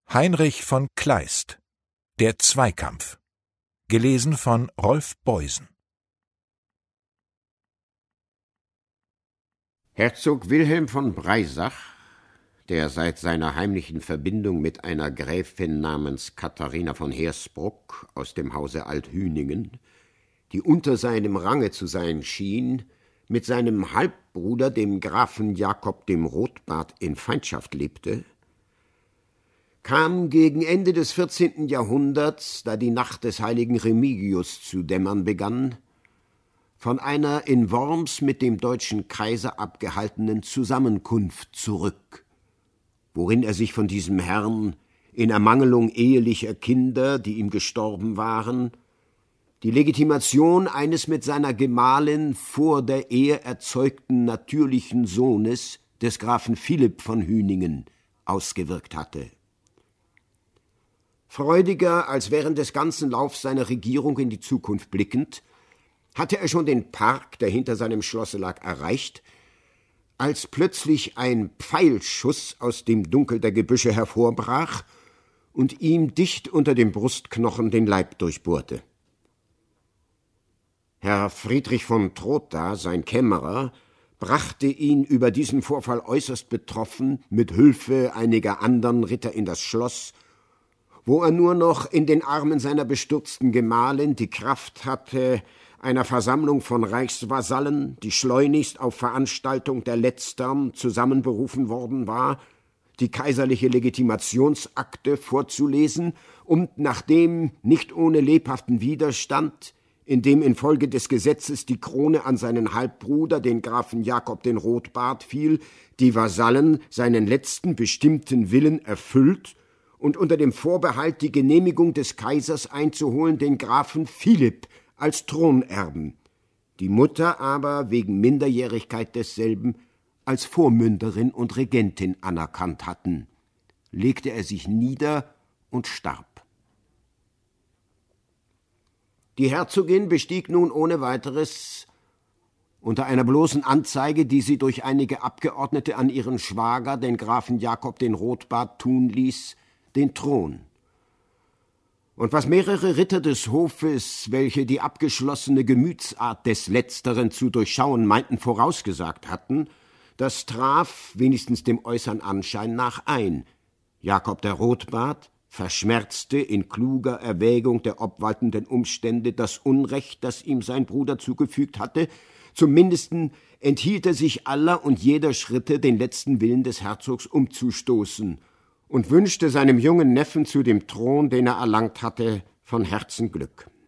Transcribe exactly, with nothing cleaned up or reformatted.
Heinrich von Kleist. Der Zweikampf. Gelesen von Rolf Beusen. Herzog Wilhelm von Breisach, der seit seiner heimlichen Verbindung mit einer Gräfin namens Katharina von Hersbruck aus dem Hause Althüningen, die unter seinem Range zu sein schien, mit seinem Halbbruder, dem Grafen Jakob dem Rotbart, in Feindschaft lebte, kam gegen Ende des vierzehnten Jahrhunderts, da die Nacht des heiligen Remigius zu dämmern begann, von einer in Worms mit dem deutschen Kaiser abgehaltenen Zusammenkunft zurück, worin er sich von diesem Herrn in Ermangelung ehelicher Kinder, die ihm gestorben waren, die Legitimation eines mit seiner Gemahlin vor der Ehe erzeugten natürlichen Sohnes des Grafen Philipp von Hüningen ausgewirkt hatte. Freudiger als während des ganzen Laufs seiner Regierung in die Zukunft blickend, hatte er schon den Park, der hinter seinem Schlosse lag, erreicht, als plötzlich ein Pfeilschuss aus dem Dunkel der Gebüsche hervorbrach und ihm dicht unter dem Brustknochen den Leib durchbohrte. Herr Friedrich von Trotha, sein Kämmerer, brachte ihn über diesen Vorfall äußerst betroffen mit Hilfe einiger andern Ritter in das Schloss, wo er nur noch in den Armen seiner bestürzten Gemahlin die Kraft hatte, einer Versammlung von Reichsvasallen, die schleunigst auf Veranstaltung der Letztern zusammenberufen worden war, die kaiserliche Legitimationsakte vorzulesen und nachdem nicht ohne lebhaften Widerstand, in dem infolge des Gesetzes die Krone an seinen Halbbruder, den Grafen Jakob den Rotbart, fiel, die Vasallen seinen letzten bestimmten Willen erfüllt und unter dem Vorbehalt, die Genehmigung des Kaisers einzuholen, den Grafen Philipp als Thronerben, die Mutter aber wegen Minderjährigkeit desselben als Vormünderin und Regentin anerkannt hatten, legte er sich nieder und starb. Die Herzogin bestieg nun ohne weiteres, unter einer bloßen Anzeige, die sie durch einige Abgeordnete an ihren Schwager, den Grafen Jakob den Rotbart, tun ließ, den Thron. Und was mehrere Ritter des Hofes, welche die abgeschlossene Gemütsart des Letzteren zu durchschauen meinten, vorausgesagt hatten, das traf, wenigstens dem äußeren Anschein nach, ein. Jakob der Rotbart verschmerzte in kluger Erwägung der obwaltenden Umstände das Unrecht, das ihm sein Bruder zugefügt hatte. Zum Mindesten enthielt er sich aller und jeder Schritte, den letzten Willen des Herzogs umzustoßen, und wünschte seinem jungen Neffen zu dem Thron, den er erlangt hatte, von Herzen Glück.